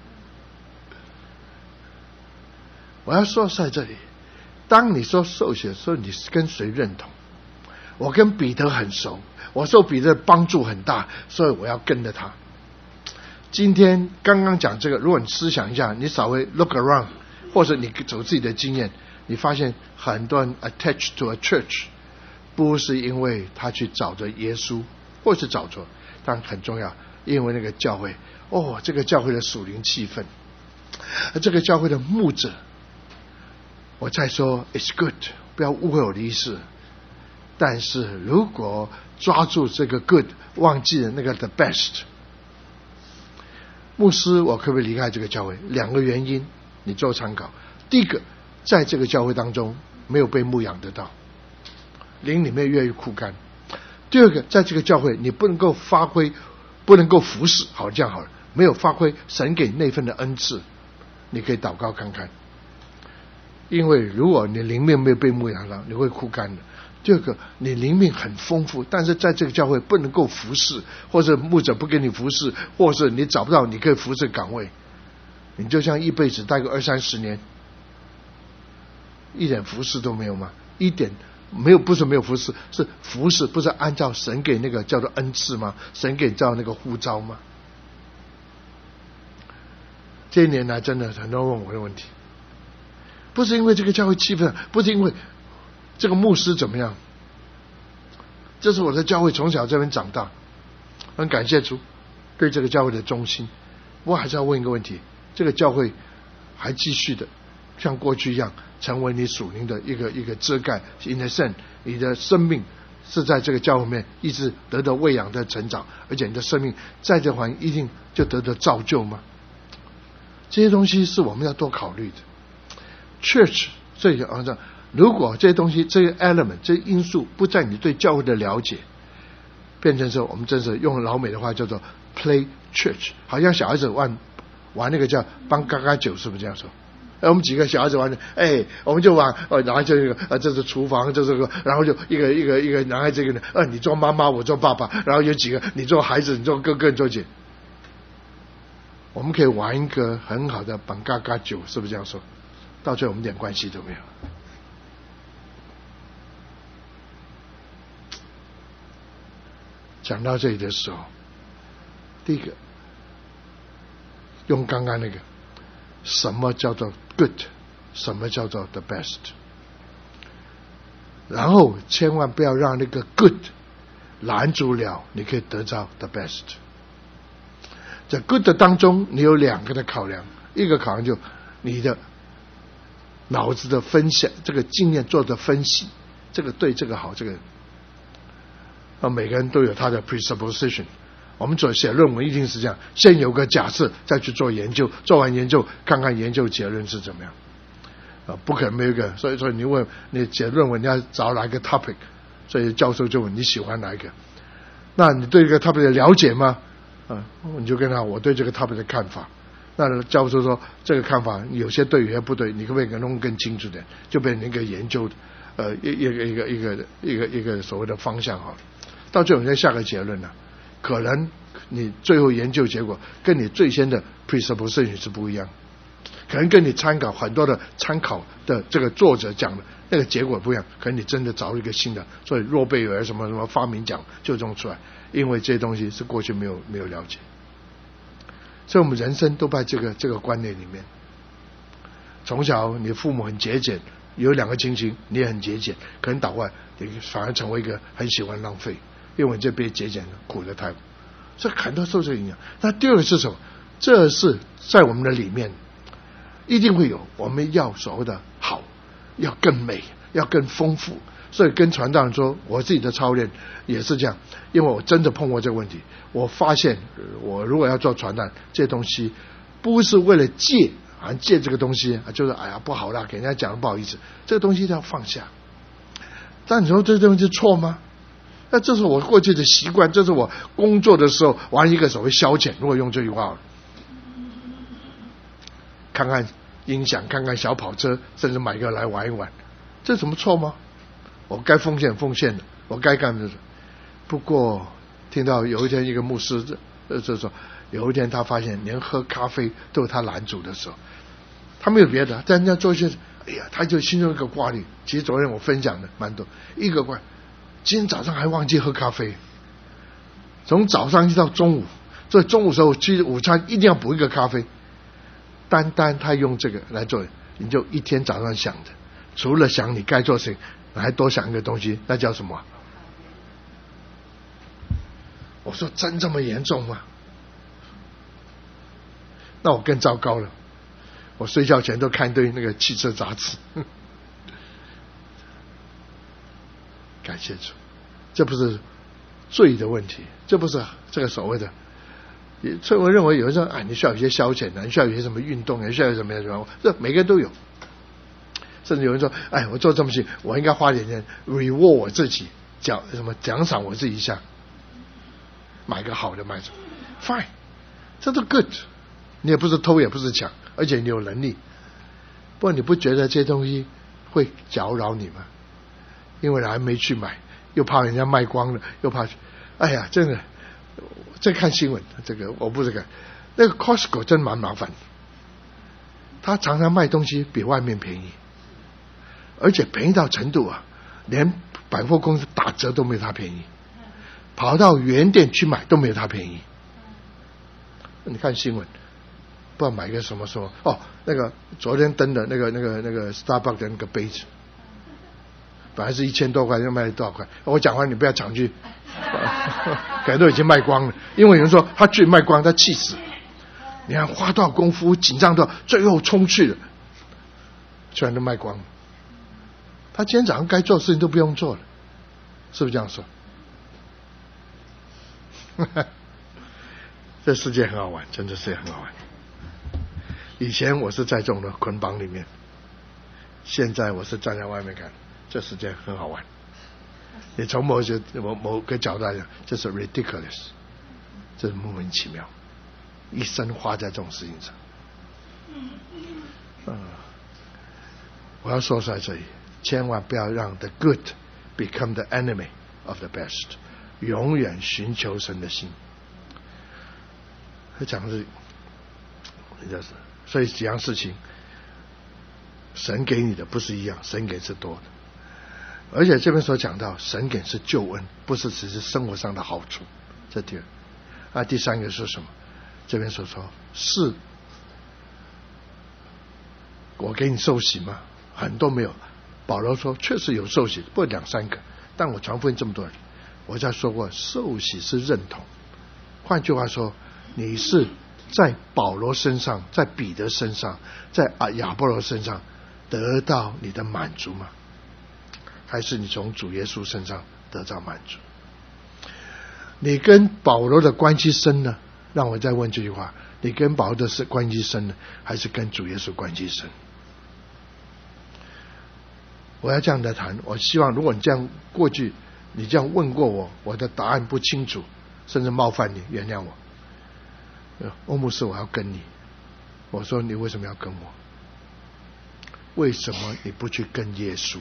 [SPEAKER 1] 我要说在这里，当你说受洗的时候，你跟谁认同？我跟彼得很熟，我受彼得的帮助很大，所以我要跟着他。今天刚刚讲这个，如果你思想一下，你稍微 look around， 或者你走自己的经验，你发现很多人 attached to a church 不是因为他去找着耶稣，或是找着，但很重要，因为那个教会，这个教会的属灵气氛，这个教会的牧者。我再说 it's good， 不要误会我的意思。但是如果抓住这个 good， 忘记了那个 the best， 牧师我可不可以离开这个教会？2个原因你做参考。第一个，在这个教会当中没有被牧养得到，灵里面越来越枯干。第二个，在这个教会你不能够发挥，不能够服侍，好，这样好了，没有发挥神给那份的恩赐，你可以祷告看看。因为如果你灵命没有被牧养到，你会枯干的。第二个，你灵命很丰富，但是在这个教会不能够服侍，或者牧者不给你服侍，或者你找不到你可以服侍岗位，你就像一辈子待个20-30年，一点服侍都没有吗？一点没有，不是没有服侍，是服侍不是按照神给那个叫做恩赐吗？神给照那个呼召吗？这一年来真的很多人问我的问题，不是因为这个教会气氛，不是因为这个牧师怎么样，这是我在教会从小这边长大，很感谢主对这个教会的忠心。我还是要问一个问题，这个教会还继续的像过去一样成为你属灵的一个遮盖 in a sense， 你的生命是在这个教会里面一直得到喂养的成长，而且你的生命在这环一定就得到造就吗？这些东西是我们要多考虑的。Church 这些如果这些东西，这些 element， 这些因素不在你对教会的了解，变成说我们真是用老美的话叫做 play church， 好像小孩子玩那个叫帮嘎嘎酒，是不是这样说？我们几个小孩子玩的，我们就玩，然后这个这是厨房，这是个，然后就一个男孩子一个人，你做妈妈，我做爸爸，然后有几个你做孩子，你做哥哥，你做姐，我们可以玩一个很好的帮嘎嘎酒，是不是这样说？到最后我们一点关系都没有。讲到这里的时候，第一个用刚刚那个什么叫做 good， 什么叫做 the best， 然后千万不要让那个 good 拦住了你可以得到 the best。 在 good 当中你有2个的考量，一个考量就你的脑子的分享，这个经验做的分析，这个对这个好，这个每个人都有他的 presupposition。 我们写论文一定是这样，先有个假设再去做研究，做完研究看看研究结论是怎么样，不可能没有一个，所以说你问你写论文你要找哪一个 topic， 所以教授就问你喜欢哪一个。 那你对这个 topic 的了解吗？你就跟他我对这个 topic 的看法。那教授说这个看法有些对有些不对，你可不可以弄更清楚点？就变成一个研究的一个所谓的方向好了。到最后你再下个结论了，可能你最后研究结果跟你最先的 presupposition 是不一样，可能跟你参考很多的参考的这个作者讲的那个结果不一样，可能你真的找了一个新的，所以诺贝尔什么什么发明奖就这么出来，因为这些东西是过去没有了解。所以我们人生都在这个观念里面。从小你父母很节俭，有两个情形你也很节俭，可能倒过来你反而成为一个很喜欢浪费，因为你这被节俭苦得太苦，所以很多受这个影响。那第二个是什么？这是在我们的里面一定会有，我们要所谓的好，要更美，要更丰富。所以跟传道人说，我自己的操练也是这样，因为我真的碰过这个问题，我发现我如果要做传道，这东西不是为了借这个东西，就是哎呀不好啦，给人家讲不好意思，这个东西要放下。但你说这东西错吗？那这是我过去的习惯，这是我工作的时候玩一个所谓消遣，如果用这句话，看看音响，看看小跑车，甚至买个来玩一玩，这什么错吗？我该奉献的，我该干的。不过听到有一天一个牧师就说，有一天他发现连喝咖啡都有他拦阻的时候，他没有别的，但人家做一些，哎呀，他就心中一个挂虑。其实昨天我分享的蛮多，一个挂，今天早上还忘记喝咖啡，从早上一直到中午，所以中午时候其实午餐一定要补一个咖啡。单他用这个来做，你就一天早上想的，除了想你该做的事情，还多想一个东西，那叫什么？我说真这么严重吗？那我更糟糕了，我睡觉前都看一堆那个汽车杂志。感谢主，这不是罪的问题，这不是这个所谓的。所以我认为有人说，你需要有些消遣的，你需要有些什么运动，你需要有什么什么，这每个人都有。甚至有人说，我做这么些，我应该花点钱 reward 我自己，奖赏我自己一下，买个好的买什么 ，fine， 这都 good， 你也不是偷也不是抢，而且你有能力。不过你不觉得这些东西会搅扰你吗？因为还没去买，又怕人家卖光了，又怕，真的，再看新闻，这个我不是看，那个 Costco 真蛮麻烦，他常常卖东西比外面便宜。而且便宜到程度连百货公司打折都没有它便宜，跑到原店去买都没有它便宜。你看新闻，不知道买个什么那个昨天登的那个 Starbucks 的那个杯子，本来是1000多块，又卖了多少块？我讲完你不要抢去，可能都已经卖光了，因为有人说他去卖光，他气死。你看花多少功夫，紧张到最后冲去了，全都卖光了。他今天早上该做的事情都不用做了，是不是这样说？这世界很好玩，真的是很好玩。以前我是在这种的捆绑里面，现在我是站在外面看，这世界很好玩。也从某个角度来讲，这是 ridiculous， 这是莫名其妙，一生花在这种事情上。我要说在这里，千万不要让 the good become the enemy of the best， 永远寻求神的心。他讲的是，所以几样事情，神给你的不是一样，神给是多的。而且这边所讲到，神给是救恩，不是只是生活上的好处。这第二。第三个是什么？这边所说是，我给你受洗吗？很多没有。保罗说确实有受洗，不2、3个，但我传福音这么多人，我在说过，受洗是认同。换句话说，你是在保罗身上，在彼得身上，在亚波罗身上得到你的满足吗？还是你从主耶稣身上得到满足？你跟保罗的关系深呢？让我再问这句话，你跟保罗的关系深呢，还是跟主耶稣关系深？我要这样的谈，我希望如果你这样过去你这样问过我，我的答案不清楚，甚至冒犯你，原谅我。欧牧师，我要跟你。我说你为什么要跟我？为什么你不去跟耶稣？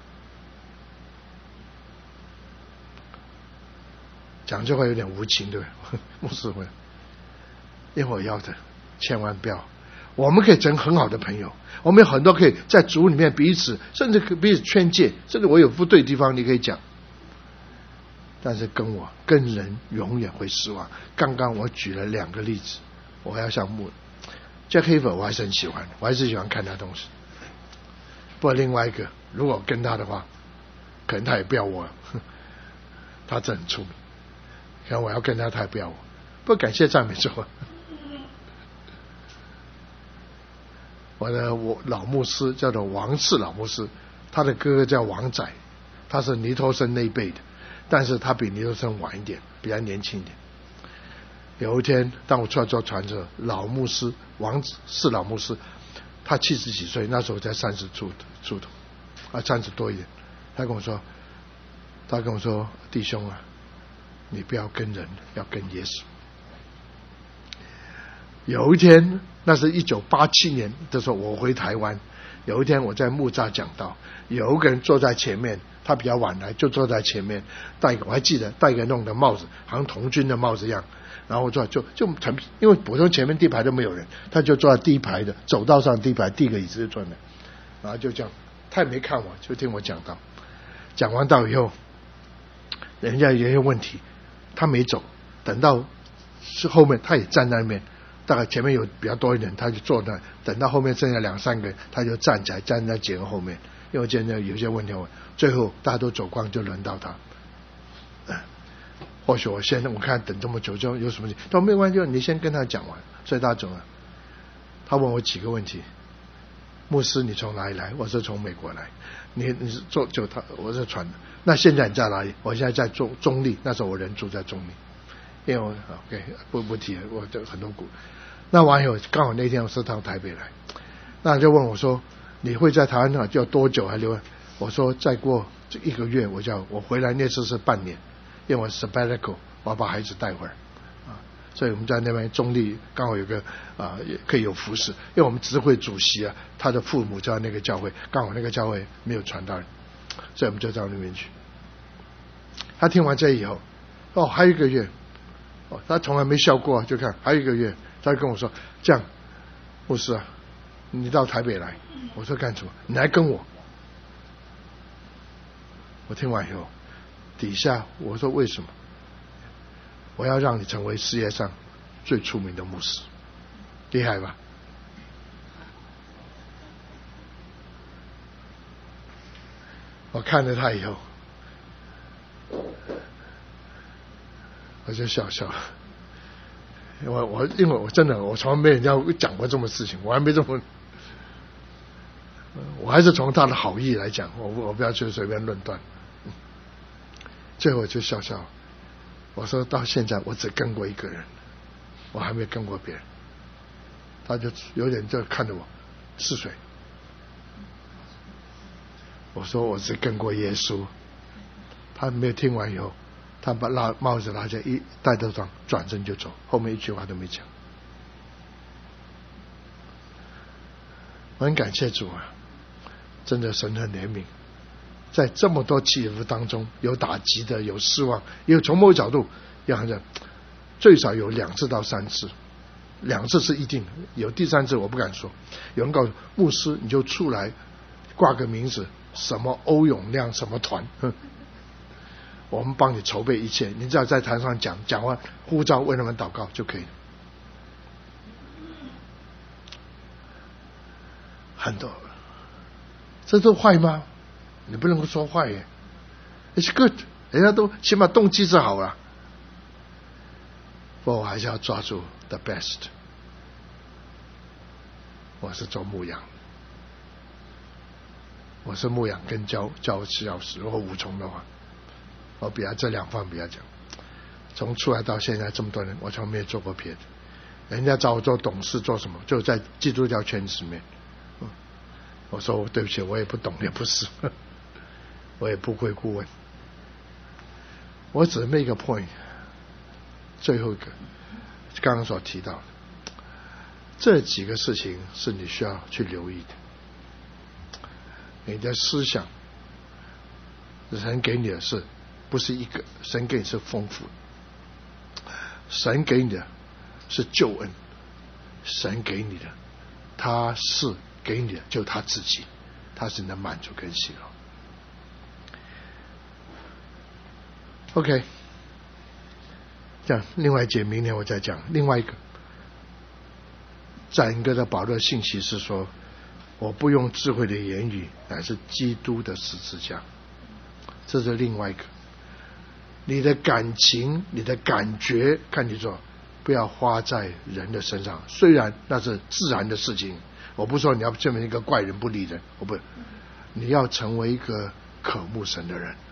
[SPEAKER 1] 讲这话有点无情，对不对？牧师会，因为我要的千万不要。我们可以成很好的朋友，我们有很多可以在主里面彼此，甚至彼此劝诫，甚至我有不对的地方你可以讲。但是跟人永远会失望。刚刚我举了2个例子，我还要像Jack Hayford 我还是很喜欢，我还是喜欢看他东西。不过另外一个，如果跟他的话，可能他也不要我了，他真很出名。看我要跟他，他也不要我。不过感谢赞美主。我老牧师叫做王氏老牧师，他的哥哥叫王仔，他是尼托生那一辈的，但是他比尼托生晚一点，比较年轻一点。有一天当我出来做传者，老牧师王氏老牧师，他70几岁，那时候才30出头，30多一点。他跟我说弟兄啊，你不要跟人，要跟耶稣。有一天，那是1987年的时候，我回台湾。有一天我在木栅讲道，有一个人坐在前面，他比较晚来，就坐在前面，我还记得戴一个弄的帽子，好像童军的帽子一样。然后因为普通前面第一排都没有人，他就坐在第一排的走道上第一排第一个椅子就坐那，然后就这样，他也没看我，就听我讲道。讲完道以后，人家有些问题，他没走，等到是后面他也站在那边。大概前面有比较多一点，他就坐那，等到后面剩下2、3个人，他就站起来站在几个后面，因为现在有些问题，最后大家都走光，就轮到他。或许我看等这么久就有什么问题，他说没关系，你先跟他讲完，所以他走了。他问我几个问题，牧师你从哪里来？我是从美国来。你是我是传的。那现在你在哪里？我现在在中立，那时候我人住在中立。因为我 OK 不提了，我就很多股。那完以后刚好那天我是到台北来，那就问我说你会在台湾要多久还留？我说再过1个月我回来，那次是半年，因为我 sabbatical 我要把孩子带回来所以我们在那边中立刚好有个也可以有服侍，因为我们执会主席他的父母在那个教会，刚好那个教会没有传道人，所以我们就到那边去。他听完这以后，还有1个月。他从来没笑过，就看还有1个月，他就跟我说这样，牧师你到台北来。我说干什么？你来跟我。我听完以后，底下我说为什么？我要让你成为世界上最出名的牧师，厉害吧？我看了他以后，我就笑了，因为我真的我从来没人家讲过这么事情，我还没这么，我还是从他的好意来讲，我不要去随便论断。最后我就笑，我说到现在我只跟过1个人，我还没跟过别人。他就有点就看着我，是谁？我说我只跟过耶稣。他没有听完以后，他把帽子拿下，一戴头上，转身就走，后面一句话都没讲。我很感谢主真的神很怜悯，在这么多起伏当中，有打击的，有失望，也有从某个角度让人最少有2次到3次，2次是一定的，有第3次我不敢说。有人告诉牧师，你就出来挂个名字，什么欧永亮什么团，我们帮你筹备一切，你只要在台上讲完呼召为他们祷告就可以了。很多，这都坏吗？你不能够说坏耶。It's good， 人家都起码动机是好了。不过我还是要抓住 the best。我是做牧养，我是牧养跟教师，如果5重的话，我比他这2方比他讲。从出来到现在这么多年，我从没有做过别的。人家找我做董事做什么，就在基督教圈子里面。我说对不起，我也不懂，也不是，我也不会顾问。 我只make一个 point， 最后一个刚刚所提到的这几个事情是你需要去留意的。你的思想，神给你的是不是一个？神给你是丰富，神给你的是救恩，神给你的他是给你的就他自己，他是你的满足跟喜乐。OK， 这样另外一节明天我再讲。另外一个整个的保罗信息是说，我不用智慧的言语，乃是基督的十字架。这是另外一个，你的感情你的感觉看你说不要花在人的身上，虽然那是自然的事情，我不说你要成为一个怪人不理人，我不，你要成为一个渴慕神的人。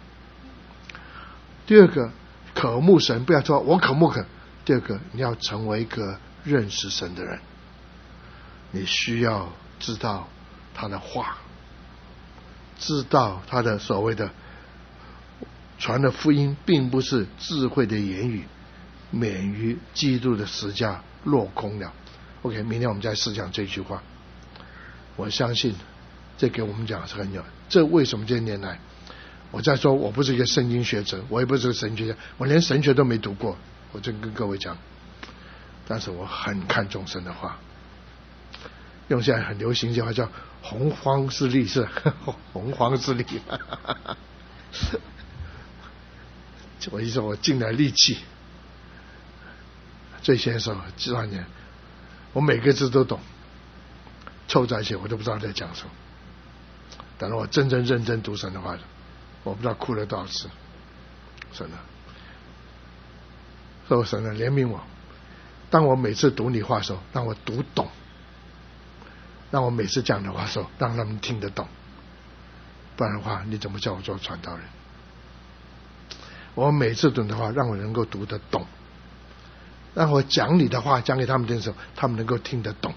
[SPEAKER 1] 第二个，渴慕神，不要说我渴慕可。第二个，你要成为一个认识神的人，你需要知道他的话，知道他的所谓的传的福音并不是智慧的言语，免于基督的十字架落空了。 OK， 明天我们再试讲这句话。我相信这给我们讲是很有，这为什么这些年来我在说我不是一个圣经学者，我也不是个神学家，我连神学都没读过，我就跟各位讲，但是我很看重神的话，用现在很流行一句话叫洪荒之力，是洪荒之力我一说我尽了力气，最先说这2年我每个字都懂，凑在一起我都不知道在讲什么。等到我真正认真读神的话，我不知道哭了多少次。神啊，说神啊怜悯我，当我每次读你话的时候让我读懂，让我每次讲的话的时候让他们听得懂，不然的话你怎么叫我做传道人？我每次读的话让我能够读得懂，让我讲你的话讲给他们听的时候他们能够听得懂，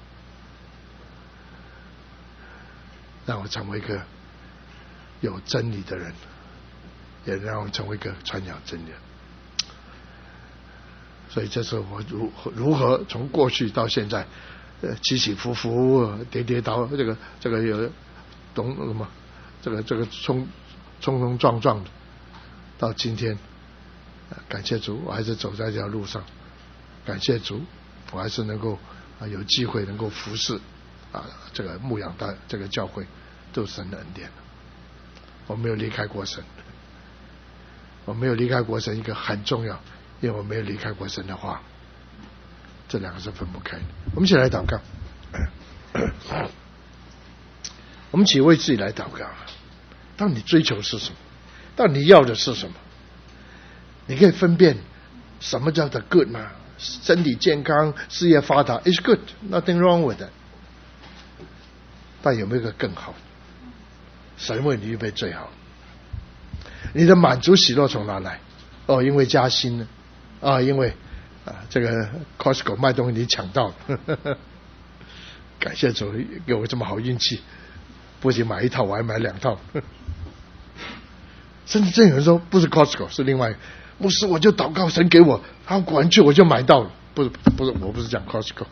[SPEAKER 1] 让我成为一个有真理的人，也让我成为一个传讲真理的人。所以这是我如何从过去到现在起起伏伏跌跌倒，这个有懂什么，这个冲撞撞的，到今天感谢主我还是走在这条路上，感谢主我还是能够有机会能够服侍这个牧养的这个教会，都是神的恩典。我没有离开过神，我没有离开过神，一个很重要，因为我没有离开过神的话，这两个是分不开的。我们一起来祷告我们一起为自己来祷告。当你追求是什么，当你要的是什么，你可以分辨什么叫做 good 吗？身体健康事业发达 is good, nothing wrong with it， 但有没有一个更好？神为你预备最好。你的满足喜乐从哪来？因为加薪了因为这个 Costco 卖东西你抢到了感谢主给我这么好运气，不仅买1套我还买2套甚至真有人说不是 Costco 是另外，牧师我就祷告神给我，他果然去我就买到了。不是我不是讲 Costco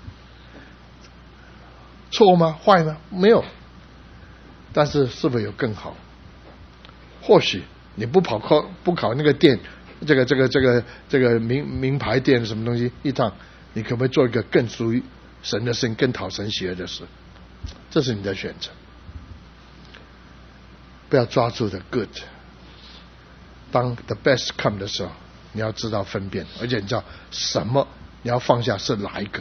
[SPEAKER 1] 错吗？坏吗？没有，但是是否有更好？或许你不考那个店，这个名牌店什么东西一趟，你可不可以做一个更属于神的事，更讨神喜悦的事？这是你的选择。不要抓住的 good， 当 the best come 的时候你要知道分辨，而且你知道什么你要放下是哪一个。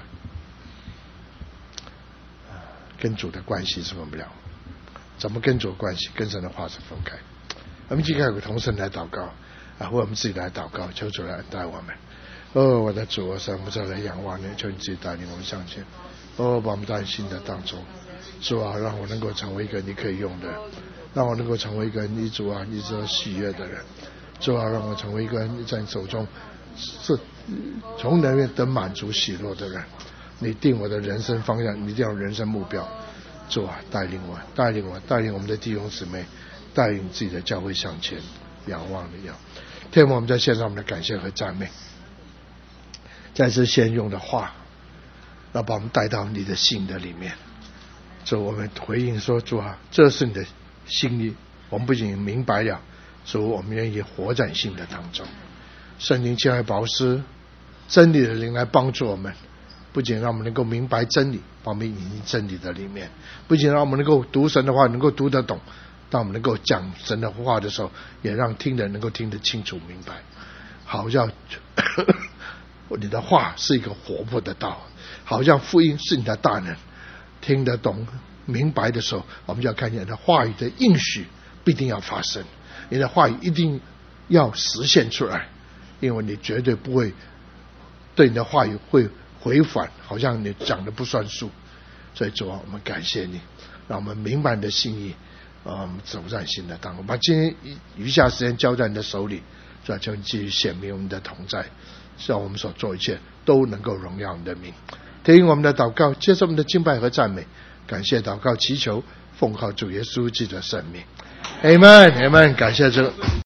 [SPEAKER 1] 跟主的关系是分不了，怎么跟主的关系？跟神的话是分开。我们今天有个同声来祷告为我们自己来祷告，求主来恩待我们。我的主我神，我们再来仰望你，求你自己带领我们向前。把我们带进新的当中，主啊，让我能够成为一个你可以用的，让我能够成为一个你主啊你所喜悦的人。主啊，让我成为一个你在你手中是从人面得满足喜乐的人。你定我的人生方向，你定我人生目标。主啊，带领我们的弟兄姊妹，带领自己的教会向前。 仰望你。天父，我们在献上我们的感谢和赞美，再次先用的话要把我们带到你的心的里面。主，我们回应说，主啊，这是你的心意，我们不仅明白了，主，我们愿意活在信的当中。圣灵亲爱保师真理的灵来帮助我们，不仅让我们能够明白真理，把我们引进真理的里面，不仅让我们能够读神的话能够读得懂，当我们能够讲神的话的时候，也让听的人能够听得清楚明白。好像你的话是一个活泼的道，好像福音是你的大能，听得懂明白的时候，我们就要看见你的话语的应许必定要发生，你的话语一定要实现出来，因为你绝对不会对你的话语会回返，好像你讲的不算数。所以主啊，我们感谢你，让我们明白你的心意，走在新的当中。把今天余下时间交在你的手里，主啊，求你继续显明我们的同在，让我们所做一切都能够荣耀你的名。听我们的祷告，接受我们的敬拜和赞美，感谢祷告祈求，奉靠主耶稣基督的圣名， Amen， 感谢主。